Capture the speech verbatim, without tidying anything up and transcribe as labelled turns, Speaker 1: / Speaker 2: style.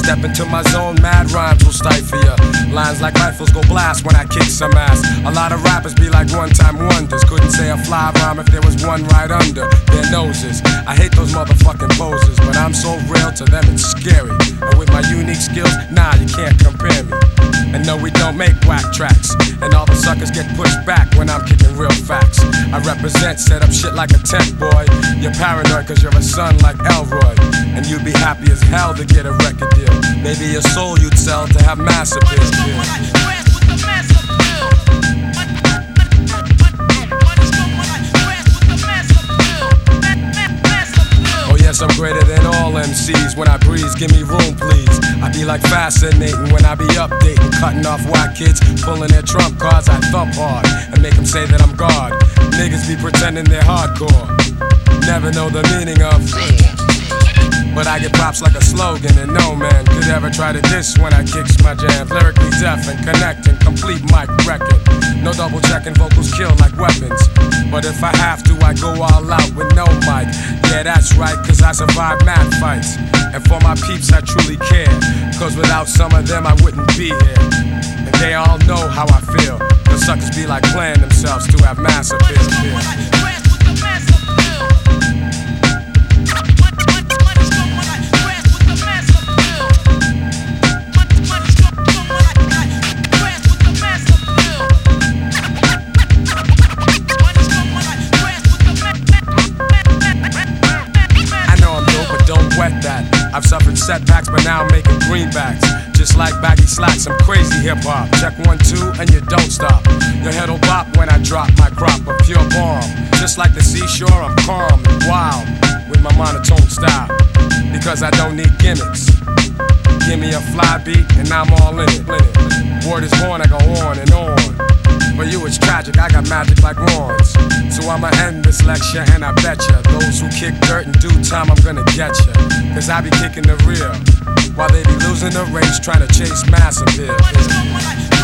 Speaker 1: Step into my zone, mad rhymes will stifle ya. Lines like rifles go blast when I kick some ass. A lot of rappers be like one-time wonders. Couldn't say a fly rhyme if there was one right under their noses. I hate those motherfucking poses, but I'm so real to them it's scary. And with my unique skills, nah, you can't compare me. And no, we don't make whack tracks, and all the suckers get pushed back when I'm kicking real facts. I represent, set up shit like a tent boy. You're paranoid cause you're a son like Elroy, and you'd be happy as hell to get a record deal. Maybe your soul you'd sell to have mass appeal. I'm greater than all M Cs. When I breeze, give me room please. I be like fascinating when I be updating, cutting off whack kids, pulling their trump cards. I thump hard and make them say that I'm God. Niggas be pretending they're hardcore, never know the meaning of. But I get props like a slogan, and no man could ever try to diss when I kicks my jams. Lyrically deaf and connecting, complete mic wrecking. No double checking, vocals kill like weapons. But if I have to, I go all out with no mic. Yeah, that's right, cause I survive mad fights. And for my peeps, I truly care, cause without some of them, I wouldn't be here. And they all know how I feel. The suckers be like playing themselves to have mass appeal. I've suffered setbacks, but now I'm making greenbacks. Just like baggy slacks, I'm crazy hip-hop. Check one, two, and you don't stop. Your head'll bop when I drop my crop of pure bomb. Just like the seashore, I'm calm and wild with my monotone style, because I don't need gimmicks. Give me a fly beat, and I'm all in it. Word is born, I go on and on. For you it's tragic, I got magic like wands. So I'ma end this lecture and I betcha those who kick dirt in due time, I'm gonna get ya. Cause I be kicking the real, while they be losing the race trying to chase mass appeal.